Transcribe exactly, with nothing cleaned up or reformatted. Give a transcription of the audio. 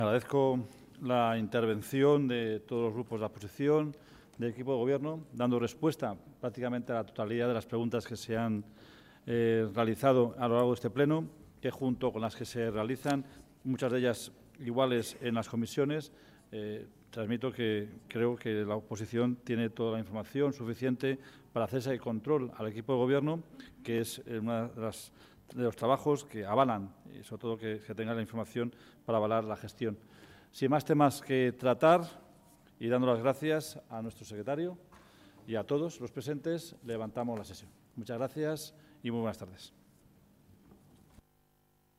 Agradezco la intervención de todos los grupos de la oposición, del equipo de Gobierno, dando respuesta prácticamente a la totalidad de las preguntas que se han eh, realizado a lo largo de este Pleno, que junto con las que se realizan, muchas de ellas iguales en las comisiones, eh, transmito que creo que la oposición tiene toda la información suficiente para hacerse el control al equipo de Gobierno, que es una de las de los trabajos que avalan, y sobre todo que, que tengan la información para avalar la gestión. Sin más temas que tratar, y dando las gracias a nuestro secretario y a todos los presentes, levantamos la sesión. Muchas gracias y muy buenas tardes.